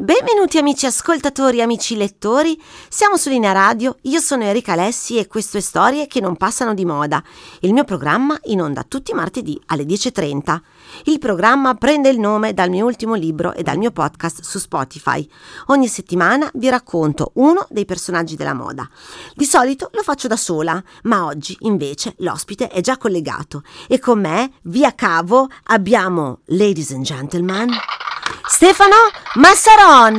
Benvenuti amici ascoltatori, amici lettori, siamo su Linea Radio, io sono Enrica Alessi e questo è Storie che non passano di moda, il mio programma in onda tutti i martedì alle 10:30. Il programma prende il nome dal mio ultimo libro e dal mio podcast su Spotify. Ogni settimana vi racconto uno dei personaggi della moda. Di solito lo faccio da sola, ma oggi invece l'ospite è già collegato e con me, via cavo, abbiamo, ladies and gentlemen, Stefano Massaron.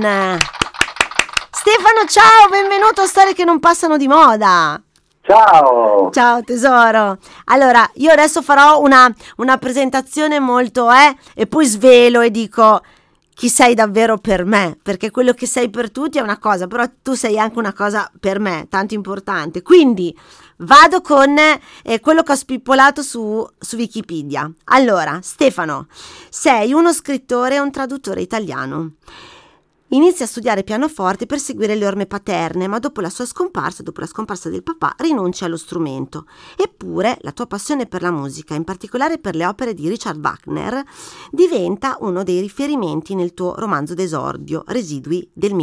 Stefano, ciao, benvenuto a Storie che non passano di moda. Ciao! Ciao tesoro. Allora, io adesso farò una presentazione molto e poi svelo e dico chi sei davvero per me, perché quello che sei per tutti è una cosa, però tu sei anche una cosa per me, tanto importante. Quindi vado con quello che ho spippolato su Wikipedia. Allora, Stefano, sei uno scrittore e un traduttore italiano. Inizia a studiare pianoforte per seguire le orme paterne, ma dopo la scomparsa del papà, rinuncia allo strumento. Eppure la tua passione per la musica, in particolare per le opere di Richard Wagner, diventa uno dei riferimenti nel tuo romanzo d'esordio, Residui del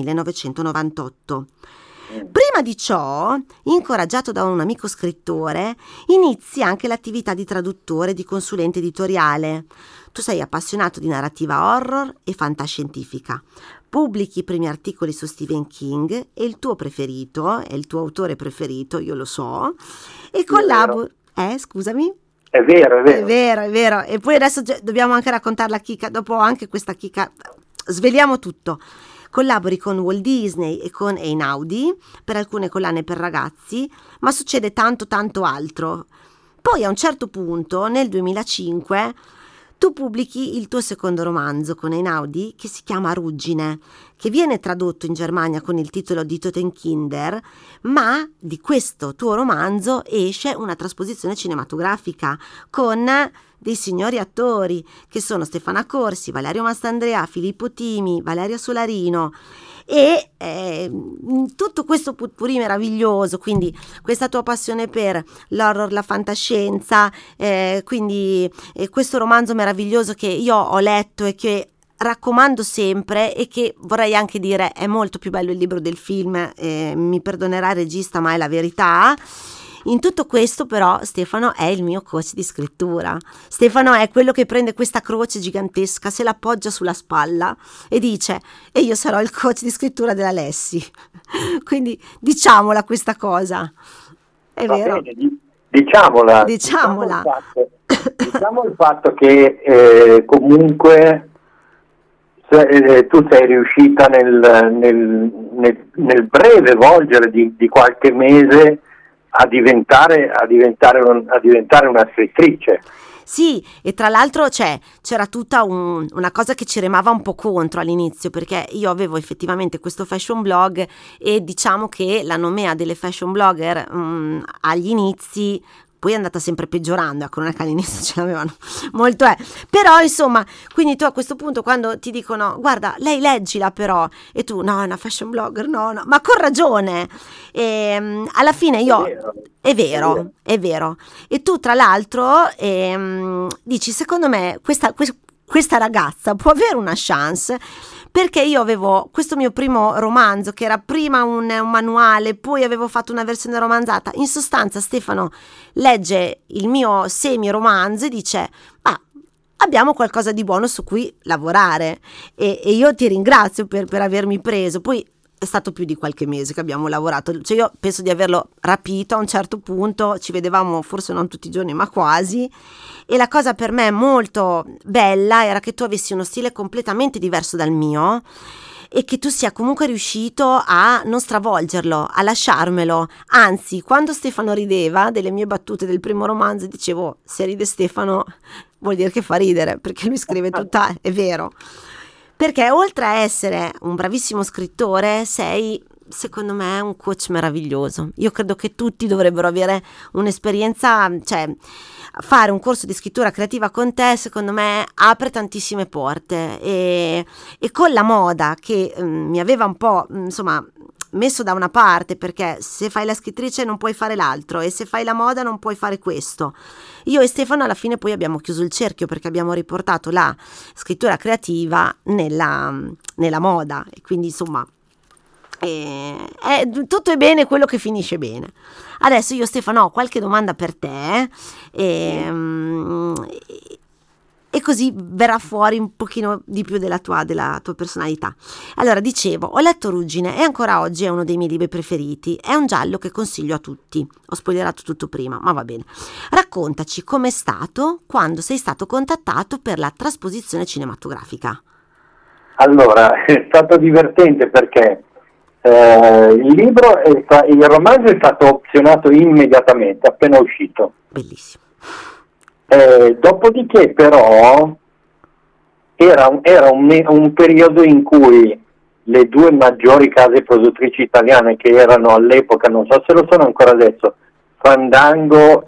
1998. Prima di ciò, incoraggiato da un amico scrittore, inizi anche l'attività di traduttore e di consulente editoriale. Tu sei appassionato di narrativa horror e fantascientifica. Pubblichi i primi articoli su Stephen King e il tuo preferito, è il tuo autore preferito, io lo so, e collabori... Scusami? È vero. È vero. E poi adesso dobbiamo anche raccontare la chicca, dopo anche questa chicca, sveliamo tutto. Collabori con Walt Disney e con Einaudi per alcune collane per ragazzi, ma succede tanto altro. Poi a un certo punto, nel 2005, tu pubblichi il tuo secondo romanzo con Einaudi che si chiama Ruggine, che viene tradotto in Germania con il titolo di Totenkinder, ma di questo tuo romanzo esce una trasposizione cinematografica con dei signori attori che sono Stefana Corsi, Valerio Mastandrea, Filippo Timi, Valeria Solarino e tutto questo potpourri meraviglioso, quindi questa tua passione per l'horror, la fantascienza, quindi questo romanzo meraviglioso che io ho letto e che raccomando sempre e che vorrei anche dire è molto più bello il libro del film, mi perdonerà il regista ma è la verità. In tutto questo però Stefano è il mio coach di scrittura. Stefano è quello che prende questa croce gigantesca, se la appoggia sulla spalla e dice: e io sarò il coach di scrittura della Lessi. Quindi diciamola questa cosa. È Va vero? bene, diciamola. Diciamo il fatto che comunque tu sei riuscita nel breve volgere di qualche mese a diventare una scrittrice. Sì, e tra l'altro c'era tutta una cosa che ci remava un po' contro all'inizio, perché io avevo effettivamente questo fashion blog e diciamo che la nomea delle fashion blogger agli inizi poi è andata sempre peggiorando, ecco, non è che all'inizio ce l'avevano molto, però insomma, quindi tu a questo punto quando ti dicono guarda, lei leggila però, e tu no, è una fashion blogger, no, ma con ragione, e alla fine io è vero, e tu tra l'altro dici secondo me questa ragazza può avere una chance, perché io avevo questo mio primo romanzo che era prima un manuale, poi avevo fatto una versione romanzata. In sostanza Stefano legge il mio semi-romanzo e dice abbiamo qualcosa di buono su cui lavorare e io ti ringrazio per avermi preso. Poi è stato più di qualche mese che abbiamo lavorato, cioè io penso di averlo rapito a un certo punto, ci vedevamo forse non tutti i giorni ma quasi, e la cosa per me molto bella era che tu avessi uno stile completamente diverso dal mio e che tu sia comunque riuscito a non stravolgerlo, a lasciarmelo. Anzi, quando Stefano rideva delle mie battute del primo romanzo dicevo se ride Stefano vuol dire che fa ridere, perché lui scrive tutta, è vero. Perché oltre a essere un bravissimo scrittore, sei, secondo me, un coach meraviglioso. Io credo che tutti dovrebbero avere un'esperienza, cioè fare un corso di scrittura creativa con te, secondo me, apre tantissime porte. E con la moda che mi aveva un po', insomma, messo da una parte, perché se fai la scrittrice non puoi fare l'altro, e se fai la moda non puoi fare questo. Io e Stefano alla fine poi abbiamo chiuso il cerchio, perché abbiamo riportato la scrittura creativa nella moda, e quindi insomma tutto è bene quello che finisce bene. Adesso io, Stefano, ho qualche domanda per te, e così verrà fuori un pochino di più della tua personalità. Allora, dicevo, ho letto Ruggine e ancora oggi è uno dei miei libri preferiti. È un giallo che consiglio a tutti. Ho spoilerato tutto prima, ma va bene. Raccontaci com'è stato quando sei stato contattato per la trasposizione cinematografica. Allora, è stato divertente perché il romanzo è stato opzionato immediatamente, appena uscito. Bellissimo. Dopodiché però era un periodo in cui le due maggiori case produttrici italiane, che erano all'epoca, non so se lo sono ancora adesso, Fandango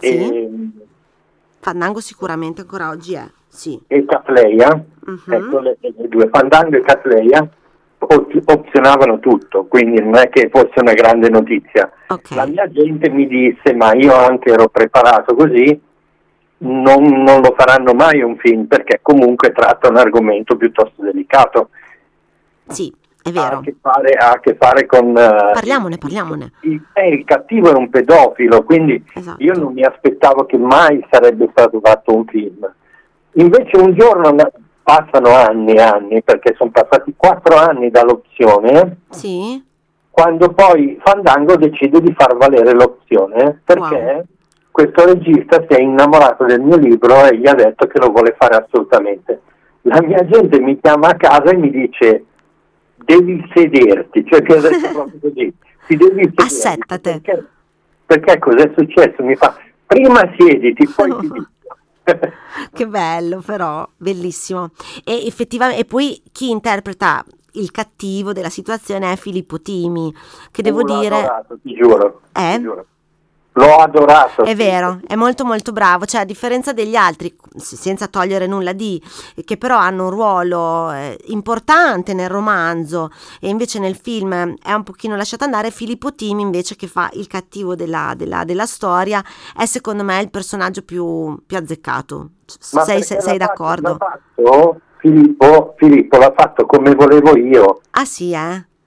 Fandango sicuramente ancora oggi è, sì. E Catleya, ecco le due, Fandango e Catleya, opzionavano tutto, quindi non è che fosse una grande notizia. Okay. La mia gente mi disse, ma io anche ero preparato così, non lo faranno mai un film, perché comunque tratta un argomento piuttosto delicato. Sì, è vero. Ha a che fare con... Parliamone. Il cattivo è un pedofilo, quindi esatto. Io non mi aspettavo che mai sarebbe stato fatto un film. Invece un giorno, passano anni, perché sono passati 4 anni dall'opzione, sì. Quando poi Fandango decide di far valere l'opzione, perché questo regista si è innamorato del mio libro e gli ha detto che lo vuole fare assolutamente. La mia gente mi chiama a casa e mi dice: devi sederti, cioè che ho detto proprio così, ti devi sedere. Assettate. Perché cos'è successo? Mi fa: prima siediti, poi ti dico. Che bello, però, bellissimo. E effettivamente, e poi chi interpreta il cattivo della situazione è Filippo Timi, che devo dire... Adorato, ti giuro. Ti giuro. L'ho adorato. È vero, è molto molto bravo, cioè a differenza degli altri, senza togliere nulla che però hanno un ruolo importante nel romanzo e invece nel film è un pochino lasciato andare. Filippo Timi invece, che fa il cattivo della storia, è secondo me il personaggio più azzeccato. Sei d'accordo? Filippo l'ha fatto come volevo io. Ah sì,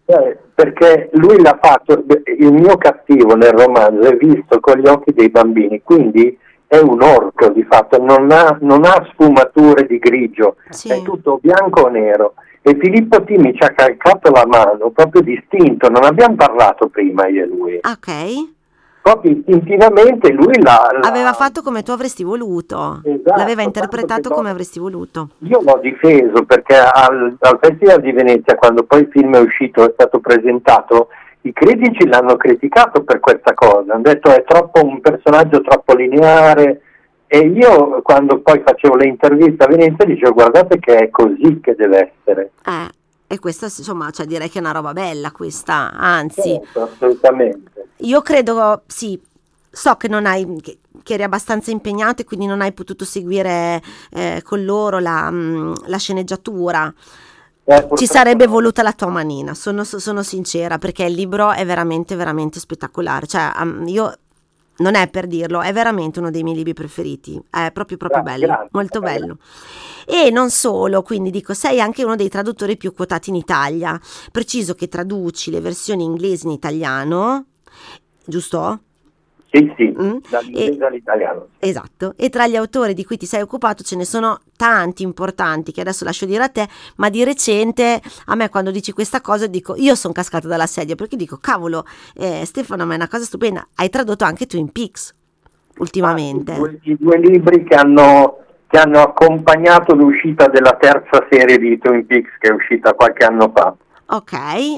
perché lui l'ha fatto, il mio cattivo nel romanzo è visto con gli occhi dei bambini, quindi è un orco di fatto, non ha sfumature di grigio, sì. È tutto bianco o nero. E Filippo Timi ci ha calcato la mano proprio distinto, non abbiamo parlato prima io e lui. Ok. Proprio istintivamente lui aveva fatto come tu avresti voluto. Esatto, l'aveva interpretato come avresti voluto. Io l'ho difeso perché al Festival di Venezia, quando poi il film è uscito, è stato presentato, i critici l'hanno criticato per questa cosa, hanno detto è troppo un personaggio troppo lineare, e io quando poi facevo le interviste a Venezia dicevo: guardate che è così che deve essere. E questa, insomma, cioè, direi che è una roba bella questa, anzi. Certo, assolutamente. Io credo, sì, so che che eri abbastanza impegnato e quindi non hai potuto seguire con loro la sceneggiatura. Ci sarebbe voluta la tua manina, sono sincera, perché il libro è veramente, veramente spettacolare. Cioè, io... non è per dirlo, è veramente uno dei miei libri preferiti, è proprio bello, grazie, molto bello. E non solo, quindi dico, sei anche uno dei traduttori più quotati in Italia. Preciso che traduci le versioni inglesi in italiano, giusto? Sì, dall'inglese all'italiano. Esatto, e tra gli autori di cui ti sei occupato ce ne sono tanti importanti che adesso lascio dire a te, ma di recente a me quando dici questa cosa dico, io sono cascata dalla sedia, perché dico, cavolo, Stefano, ma è una cosa stupenda, hai tradotto anche Twin Peaks ultimamente. I due libri che hanno accompagnato l'uscita della terza serie di Twin Peaks, che è uscita qualche anno fa. Ok,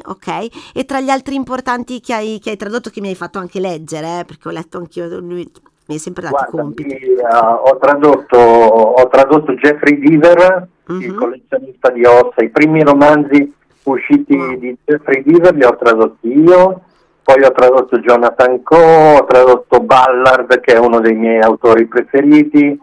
e tra gli altri importanti che hai tradotto, che mi hai fatto anche leggere, perché ho letto anch'io, lui mi hai sempre dato compiti. Ho tradotto Jeffrey Deaver, il collezionista di ossa, i primi romanzi usciti di Jeffrey Deaver li ho tradotti io, poi ho tradotto Jonathan Coe, ho tradotto Ballard, che è uno dei miei autori preferiti.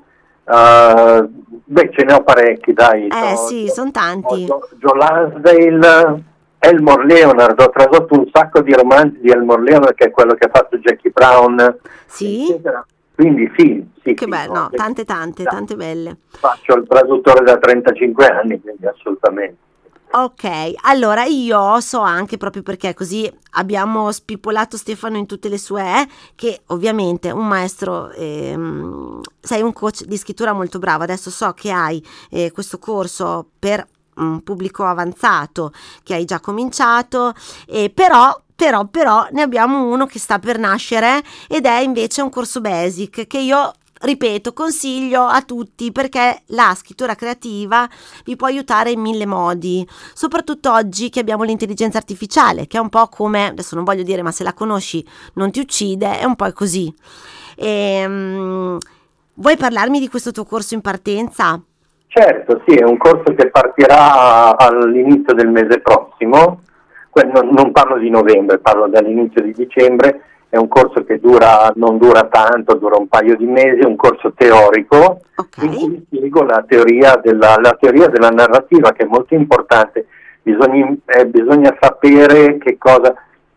Ce ne ho parecchi, dai. Sì, sono tanti. Joe Lansdale, Elmore Leonard, ho tradotto un sacco di romanzi di Elmore Leonard, che è quello che ha fatto Jackie Brown, Sì? eccetera. Quindi sì, Che bello, no, tante belle. Faccio il traduttore da 35 anni, quindi assolutamente. Ok, allora io so anche, proprio perché così abbiamo spippolato Stefano in tutte le sue, che ovviamente un maestro, sei un coach di scrittura molto bravo. Adesso so che hai questo corso per un pubblico avanzato che hai già cominciato, però ne abbiamo uno che sta per nascere, ed è invece un corso basic che io, ripeto, consiglio a tutti, perché la scrittura creativa vi può aiutare in mille modi, soprattutto oggi che abbiamo l'intelligenza artificiale, che è un po' come, adesso non voglio dire, ma se la conosci non ti uccide, è un po' così. Vuoi parlarmi di questo tuo corso in partenza? Certo, sì, è un corso che partirà all'inizio del mese prossimo, non parlo di novembre, parlo dall'inizio di dicembre. È un corso che non dura tanto, dura un paio di mesi, è un corso teorico, in cui spiego la teoria della narrativa, che è molto importante. Bisogna sapere che cosa...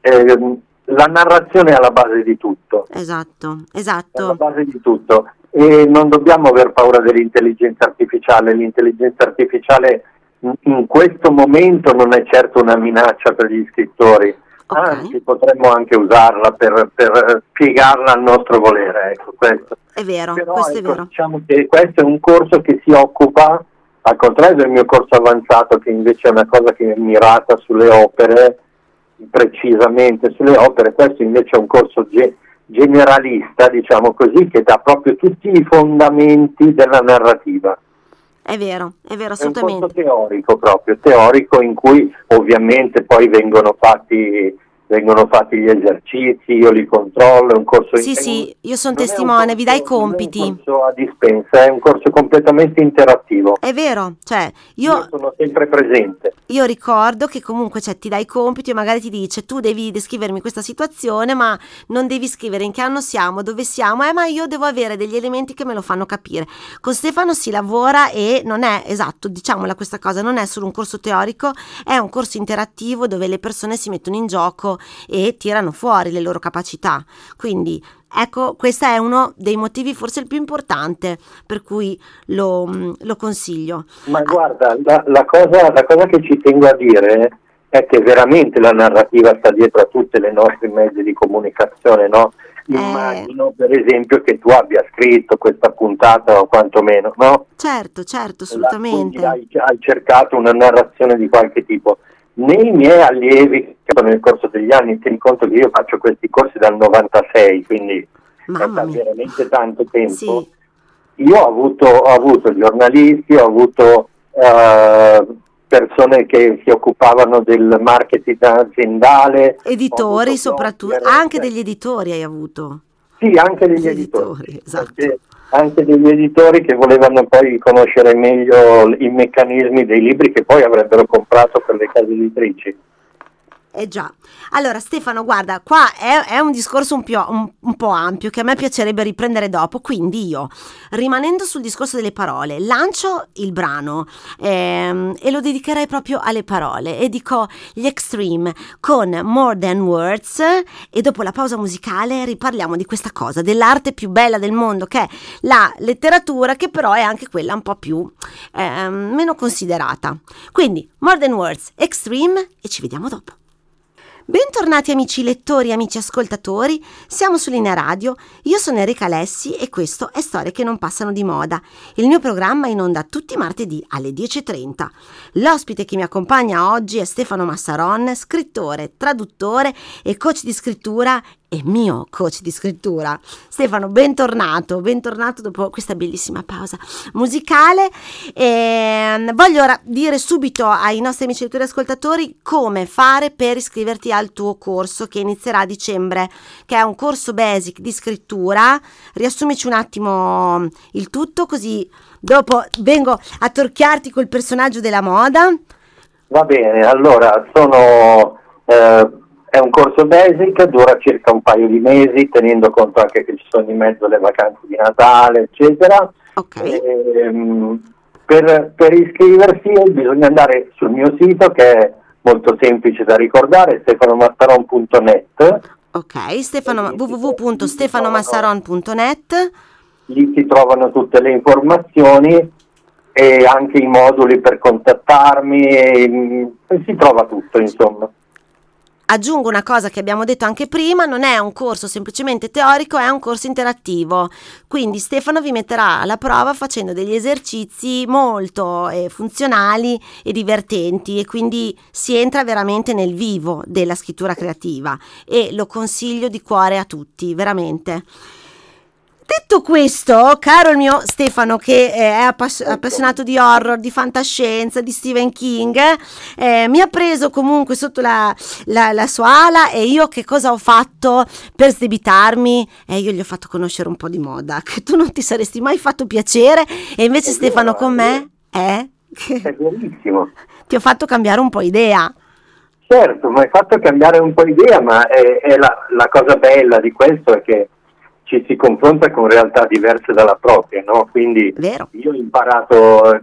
la narrazione è alla base di tutto. Esatto. È alla base di tutto. E non dobbiamo aver paura dell'intelligenza artificiale. L'intelligenza artificiale in questo momento non è certo una minaccia per gli scrittori. Anzi, potremmo anche usarla per spiegarla al nostro volere, ecco, questo. È vero, però, questo è vero. Diciamo che questo è un corso che si occupa, al contrario del mio corso avanzato, che invece è una cosa che è mirata sulle opere, precisamente sulle opere. Questo invece è un corso generalista, diciamo così, che dà proprio tutti i fondamenti della narrativa. È vero, assolutamente. È un corso teorico, in cui ovviamente poi vengono fatti gli esercizi, io li controllo, è un corso... Sì, io sono testimone, vi dai compiti. Non è un corso a dispensa, è un corso completamente interattivo. È vero, cioè io sono sempre presente. Io ricordo che comunque, cioè, ti dai compiti e magari ti dice: tu devi descrivermi questa situazione, ma non devi scrivere in che anno siamo, dove siamo, ma io devo avere degli elementi che me lo fanno capire. Con Stefano si lavora, e non è, esatto, diciamola questa cosa, non è solo un corso teorico, è un corso interattivo dove le persone si mettono in gioco e tirano fuori le loro capacità. Quindi ecco, questo è uno dei motivi, forse il più importante, per cui lo consiglio. Ma guarda, la cosa che ci tengo a dire è che veramente la narrativa sta dietro a tutte le nostre mezzi di comunicazione, no? Immagino per esempio che tu abbia scritto questa puntata, o quantomeno, no? Certo, assolutamente. Hai cercato una narrazione di qualche tipo. Nei miei allievi nel corso degli anni, tieni conto che io faccio questi corsi dal 96, quindi è veramente tanto tempo. Sì. Io ho avuto giornalisti, ho avuto persone che si occupavano del marketing aziendale, editori soprattutto, anche degli editori hai avuto. Sì, anche degli editori, esatto. Anche degli editori che volevano poi conoscere meglio i meccanismi dei libri che poi avrebbero comprato per le case editrici. Già. Allora Stefano, guarda, qua è un discorso un po' ampio, che a me piacerebbe riprendere dopo, quindi io, rimanendo sul discorso delle parole, lancio il brano e lo dedicherei proprio alle parole, e dico gli Extreme con More Than Words, e dopo la pausa musicale riparliamo di questa cosa, dell'arte più bella del mondo, che è la letteratura, che però è anche quella un po' più meno considerata. Quindi More Than Words, Extreme, e ci vediamo dopo. Bentornati amici lettori e amici ascoltatori, siamo su Linea Radio, io sono Enrica Alessi e questo è Storie che non passano di moda, il mio programma in onda tutti i martedì alle 10:30. L'ospite che mi accompagna oggi è Stefano Massaron, scrittore, traduttore e coach di scrittura, e mio coach di scrittura. Stefano, bentornato dopo questa bellissima pausa musicale. Voglio ora dire subito ai nostri amici lettori e ascoltatori come fare per iscriverti al tuo corso che inizierà a dicembre, che è un corso basic di scrittura. Riassumici un attimo il tutto, così dopo vengo a torchiarti col personaggio della moda. Va bene, allora è un corso basic, dura circa un paio di mesi, tenendo conto anche che ci sono in mezzo le vacanze di Natale, eccetera. Okay. Per iscriversi bisogna andare sul mio sito, che è molto semplice da ricordare, stefanomassaron.net. Ok, www.stefanomassaron.net. Lì si trovano tutte le informazioni e anche i moduli per contattarmi, e si trova tutto, insomma. Aggiungo una cosa che abbiamo detto anche prima, non è un corso semplicemente teorico, è un corso interattivo, quindi Stefano vi metterà alla prova facendo degli esercizi molto funzionali e divertenti, e quindi si entra veramente nel vivo della scrittura creativa e lo consiglio di cuore a tutti, veramente. Detto questo, caro il mio Stefano, che è appassionato di horror, di fantascienza, di Stephen King, mi ha preso comunque sotto la sua ala, e io che cosa ho fatto per sdebitarmi? Io gli ho fatto conoscere un po' di moda, che tu non ti saresti mai fatto piacere, e invece Stefano con me è verissimo. Ti ho fatto cambiare un po' idea. Certo, mi hai fatto cambiare un po' idea, ma è la cosa bella di questo è che ci si confronta con realtà diverse dalla propria, no? Quindi Vero. Io ho imparato,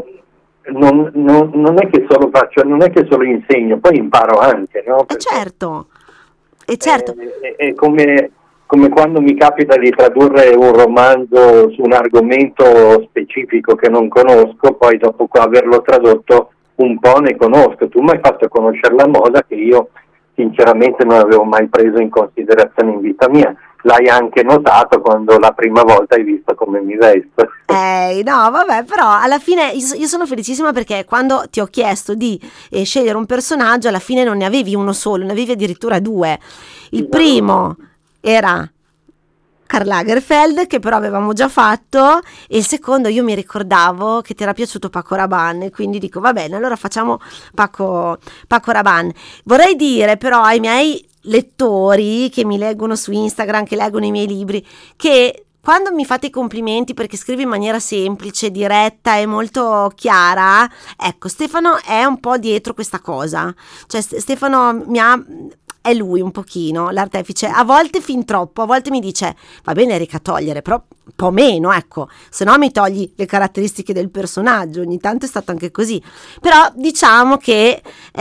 non è che solo faccio, non è che solo insegno, poi imparo anche, no? Certo. È come quando mi capita di tradurre un romanzo su un argomento specifico che non conosco, poi dopo averlo tradotto un po' ne conosco. Tu mi hai fatto conoscere la moda che io sinceramente non avevo mai preso in considerazione in vita mia. L'hai anche notato quando la prima volta hai visto come mi vesto. No, vabbè, però alla fine io sono felicissima, perché quando ti ho chiesto di scegliere un personaggio, alla fine non ne avevi uno solo, ne avevi addirittura due. Il primo era Karl Lagerfeld, che però avevamo già fatto, e il secondo io mi ricordavo che ti era piaciuto Paco Rabanne, quindi dico va bene, allora facciamo Paco Rabanne. Vorrei dire però ai miei lettori che mi leggono su Instagram, che leggono i miei libri, che quando mi fate i complimenti perché scrivi in maniera semplice, diretta e molto chiara, ecco, Stefano è un po' dietro questa cosa, cioè Stefano è lui un pochino l'artefice, a volte fin troppo, a volte mi dice va bene Erika, togliere, però un po' meno, ecco, se no mi togli le caratteristiche del personaggio. Ogni tanto è stato anche così, però diciamo che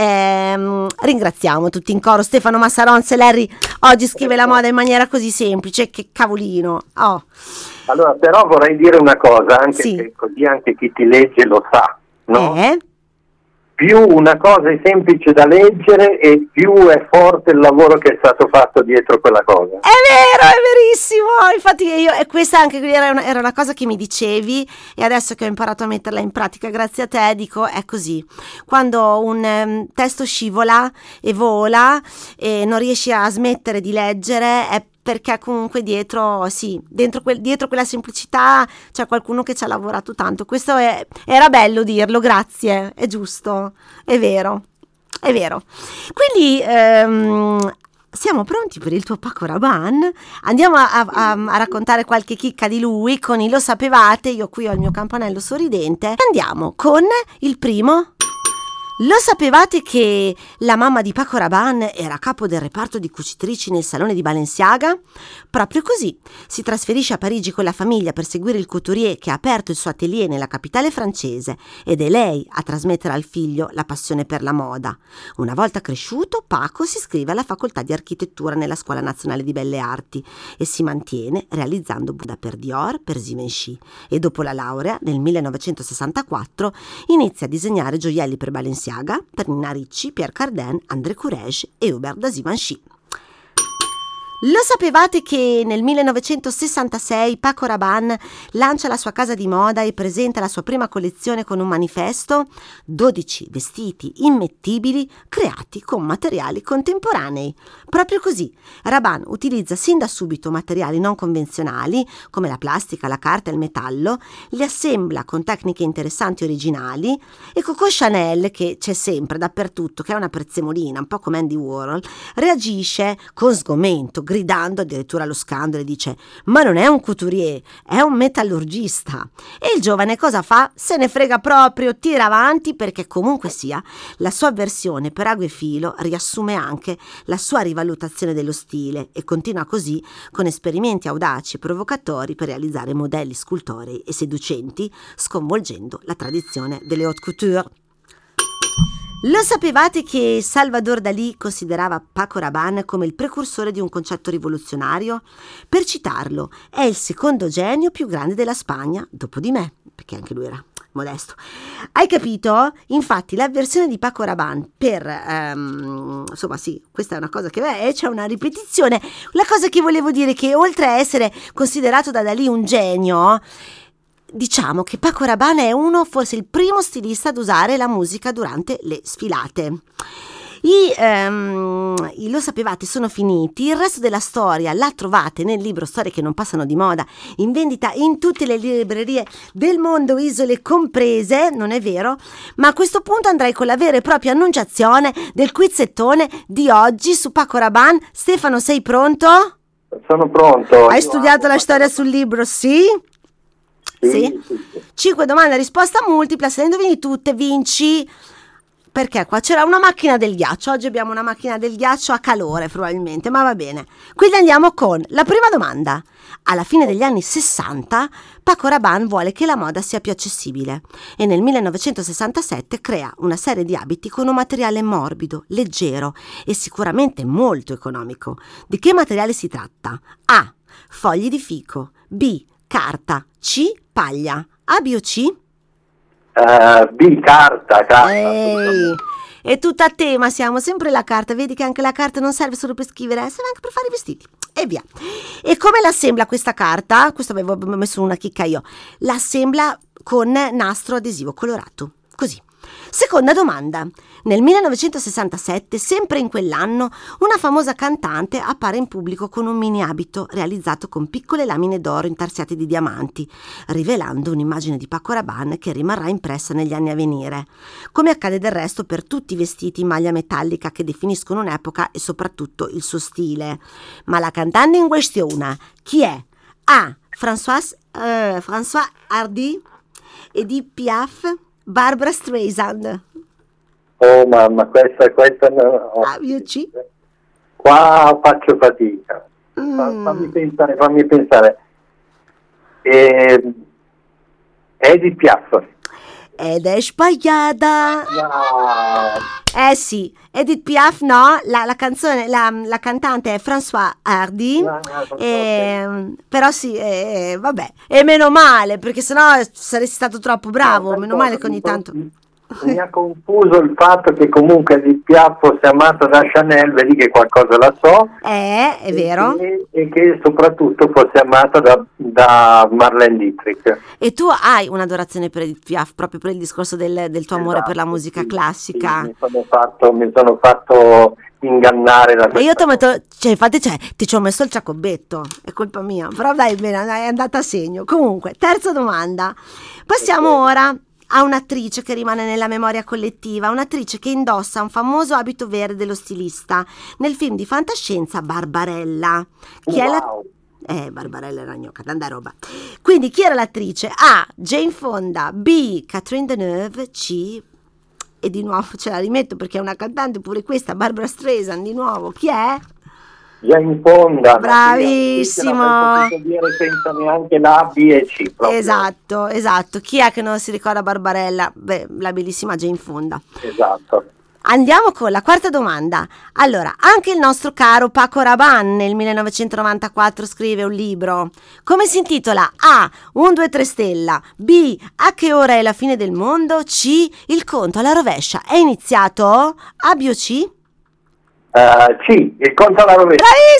ringraziamo tutti in coro Stefano Massaron, se Larry oggi scrive la moda in maniera così semplice, che cavolino. Allora, però vorrei dire una cosa, anche sì, che così anche chi ti legge lo sa, no? Più una cosa è semplice da leggere e più è forte il lavoro che è stato fatto dietro quella cosa. È vero, è verissimo. Infatti e questa anche era una cosa che mi dicevi, e adesso che ho imparato a metterla in pratica grazie a te, dico è così. Quando un testo scivola e vola e non riesci a smettere di leggere, è perché comunque dietro quella semplicità c'è qualcuno che ci ha lavorato tanto. Questo era bello dirlo, grazie, è giusto, è vero. Quindi siamo pronti per il tuo Paco Rabanne. Andiamo a raccontare qualche chicca di lui con il Lo sapevate. Io qui ho il mio campanello sorridente. Andiamo con il primo. Lo sapevate che la mamma di Paco Rabanne era capo del reparto di cucitrici nel salone di Balenciaga? Proprio così. Si trasferisce a Parigi con la famiglia per seguire il couturier che ha aperto il suo atelier nella capitale francese, ed è lei a trasmettere al figlio la passione per la moda. Una volta cresciuto, Paco si iscrive alla facoltà di architettura nella Scuola Nazionale di Belle Arti e si mantiene realizzando Buda per Dior, per Givenchy, e dopo la laurea nel 1964 inizia a disegnare gioielli per Balenciaga, per Nina Ricci, Pierre Cardin, André Courrèges e Hubert de Givenchy. Lo sapevate che nel 1966 Paco Rabanne lancia la sua casa di moda e presenta la sua prima collezione con un manifesto? 12 vestiti immettibili creati con materiali contemporanei. Proprio così, Rabanne utilizza sin da subito materiali non convenzionali come la plastica, la carta e il metallo, li assembla con tecniche interessanti e originali, e Coco Chanel, che c'è sempre dappertutto, che è una prezzemolina, un po' come Andy Warhol, reagisce con sgomento, gridando addirittura allo scandalo, e dice ma non è un couturier, è un metallurgista. E il giovane cosa fa? Se ne frega proprio, tira avanti, perché comunque sia la sua versione per ago e filo riassume anche la sua rivalutazione dello stile, e continua così con esperimenti audaci e provocatori per realizzare modelli scultorei e seducenti, sconvolgendo la tradizione delle haute couture. Lo sapevate che Salvador Dalì considerava Paco Rabanne come il precursore di un concetto rivoluzionario? Per citarlo, è il secondo genio più grande della Spagna, dopo di me, perché anche lui era modesto. Hai capito? Infatti la versione di Paco Rabanne insomma sì, questa è una cosa che c'è una ripetizione. La cosa che volevo dire è che oltre a essere considerato da Dalì un genio, diciamo che Paco Rabanne è forse il primo stilista ad usare la musica durante le sfilate. Lo sapevate, sono finiti. Il resto della storia la trovate nel libro Storie che non passano di moda, in vendita in tutte le librerie del mondo, isole comprese, non è vero? Ma a questo punto andrei con la vera e propria annunciazione del quizzettone di oggi su Paco Rabanne. Stefano, sei pronto? Sono pronto. Hai studiato la storia sul libro, sì? Sì. 5 domande a risposta multipla, se le indovini tutte vinci, perché qua c'era una macchina del ghiaccio. Oggi abbiamo una macchina del ghiaccio a calore probabilmente, ma va bene. Quindi andiamo con la prima domanda. Alla fine degli anni 60 Paco Rabanne vuole che la moda sia più accessibile e nel 1967 crea una serie di abiti con un materiale morbido, leggero e sicuramente molto economico. Di che materiale si tratta? A. Fogli di fico. B. Carta. C. Paglia. A, B o C? B, carta. È tutta a tema, siamo sempre la carta. Vedi che anche la carta non serve solo per scrivere, serve anche per fare i vestiti. E via. E come l'assembla questa carta? Questo avevo messo una chicca io. L'assembla con nastro adesivo colorato. Così. Seconda domanda. Nel 1967, sempre in quell'anno, una famosa cantante appare in pubblico con un mini abito realizzato con piccole lamine d'oro intarsiate di diamanti, rivelando un'immagine di Paco Rabanne che rimarrà impressa negli anni a venire, come accade del resto per tutti i vestiti in maglia metallica che definiscono un'epoca e soprattutto il suo stile. Ma la cantante in questione chi è? A. François Hardy, Edith Piaf, Barbra Streisand. Oh mamma, questa no. C. Qua faccio fatica. Fammi pensare. Edith Piaf. Ed è sbagliata. No. Sì, Edith Piaf no, la canzone, la cantante è François Hardy, però sì, vabbè, e meno male, perché sennò saresti stato troppo bravo, meno male che ogni tanto... Mi ha confuso il fatto che comunque Edith Piaf fosse amata da Chanel, vedi che qualcosa la so. È vero. E che soprattutto fosse amata da Marlene Dietrich. E tu hai un'adorazione per Edith Piaf, proprio per il discorso del tuo amore per la musica classica. Sì, mi sono fatto ingannare da questa. E io ti ho messo, infatti ti ho messo il ciacobetto, è colpa mia, però dai, bene, è andata a segno. Comunque, terza domanda. Passiamo ora a un'attrice che rimane nella memoria collettiva, un'attrice che indossa un famoso abito verde dello stilista nel film di fantascienza Barbarella. Chi è la... Barbarella era gnocca, tanta roba. Quindi chi era l'attrice? A. Jane Fonda, B. Catherine Deneuve, C. E di nuovo ce la rimetto perché è una cantante pure questa, Barbra Streisand, di nuovo. Chi è? Jane Fonda. Bravissimo. Non posso dire senza neanche la B e C. Proprio. Esatto. Chi è che non si ricorda Barbarella? Beh, la bellissima Jane Fonda. Esatto. Andiamo con la quarta domanda. Allora, anche il nostro caro Paco Rabanne nel 1994 scrive un libro. Come si intitola? A. 1, 2, 3 stella. B. A che ora è la fine del mondo? C. Il conto alla rovescia è iniziato? A, B o C? C, il conto alla rovescia.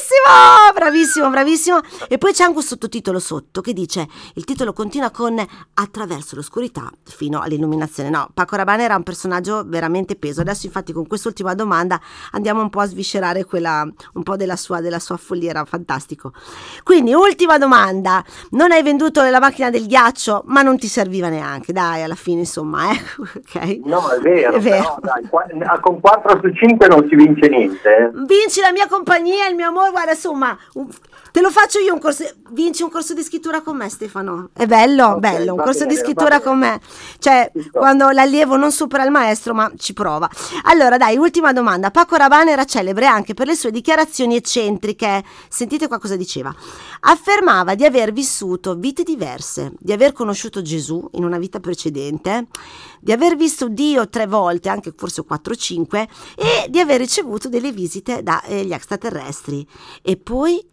Bravissimo. E poi c'è anche un sottotitolo sotto che dice: il titolo continua con attraverso l'oscurità fino all'illuminazione. No, Paco Rabanne era un personaggio veramente peso. Adesso infatti con quest'ultima domanda andiamo un po' a sviscerare un po' della sua follia, era fantastico. Quindi ultima domanda. Non hai venduto la macchina del ghiaccio, ma non ti serviva neanche, dai, alla fine insomma, ok? No, è vero. Però, dai, con 4 su 5 non si vince niente. Vinci la mia compagnia, il mio amore, guarda, insomma, Te lo faccio io un corso, vinci un corso di scrittura con me, Stefano. È bello, Okay, bello, un va corso di bene, scrittura va con bene. me. Cioè, Ci sto. quando l'allievo non supera il maestro, ma ci prova. Allora, dai, ultima domanda. Paco Rabanne era celebre anche per le sue dichiarazioni eccentriche. Sentite qua cosa diceva. Affermava di aver vissuto vite diverse, di aver conosciuto Gesù in una vita precedente, di aver visto Dio 3 volte, anche forse 4 o 5, e di aver ricevuto delle visite dagli extraterrestri. E poi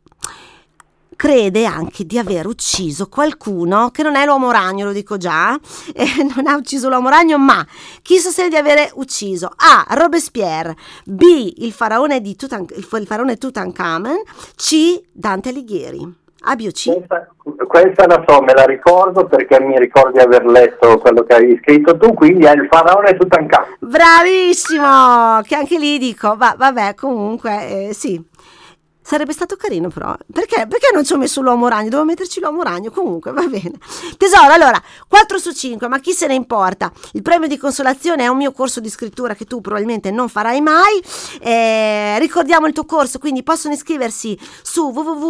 crede anche di aver ucciso qualcuno che non è l'uomo ragno, lo dico già, non ha ucciso l'uomo ragno, ma chi sostiene di avere ucciso A. Robespierre, B. il faraone Tutankhamen, C. Dante Alighieri. A, B o C? Questa la so, me la ricordo perché mi ricordo di aver letto quello che hai scritto tu, quindi è il faraone Tutankhamon. Bravissimo! Che anche lì dico, vabbè, comunque, sì. Sarebbe stato carino però, perché non ci ho messo l'uomo ragno, dovevo metterci l'uomo ragno, comunque va bene. Tesoro, allora, 4 su 5, ma chi se ne importa? Il premio di consolazione è un mio corso di scrittura che tu probabilmente non farai mai. Ricordiamo il tuo corso, quindi possono iscriversi su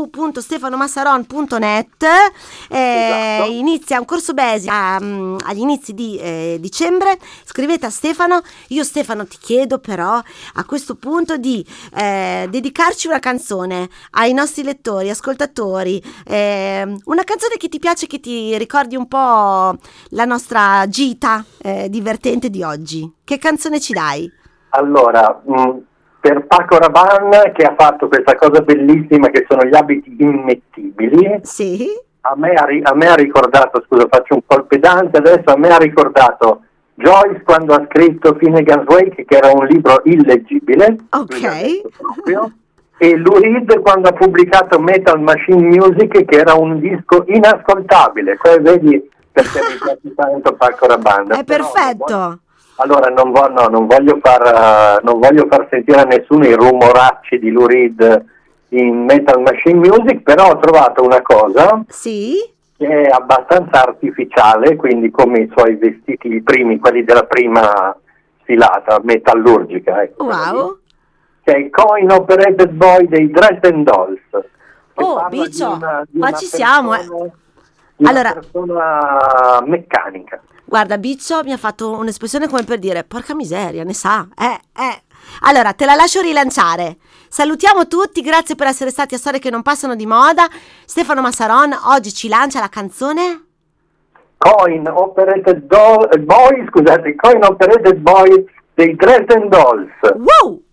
www.stefanomassaron.net. Esatto. Inizia un corso basic agli inizi di dicembre. Scrivete a Stefano. Io, Stefano, ti chiedo però a questo punto di dedicarci una canzone ai nostri lettori, ascoltatori, una canzone che ti piace, che ti ricordi un po' la nostra gita divertente di oggi. Che canzone ci dai? Allora, per Paco Rabanne, che ha fatto questa cosa bellissima che sono gli abiti immettibili, Sì. a me ha ricordato, scusa, faccio un po' il pedante adesso, a me ha ricordato Joyce quando ha scritto Finnegan's Wake, che era un libro illeggibile. Ok. Proprio. E Lou Reed quando ha pubblicato Metal Machine Music, che era un disco inascoltabile. Vedi perché mi piace tanto Paco Rabanne. È perfetto. Allora non voglio far sentire a nessuno i rumoracci di Lou Reed in Metal Machine Music, però ho trovato una cosa Sì. che è abbastanza artificiale, quindi come i suoi vestiti, i primi, quelli della prima sfilata metallurgica. Ecco, Wow. che è il Coin Operated Boy dei Dresden Dolls. Che Oh, parla Biccio, di qua una ci siamo. di una Allora, persona meccanica. guarda, Biccio mi ha fatto un'espressione come per dire, porca miseria, ne sa. Allora, te la lascio rilanciare. Salutiamo tutti, grazie per essere stati a Storie che non passano di moda. Stefano Massaron oggi ci lancia la canzone Coin Operated Boy dei Dresden Dolls. Wow!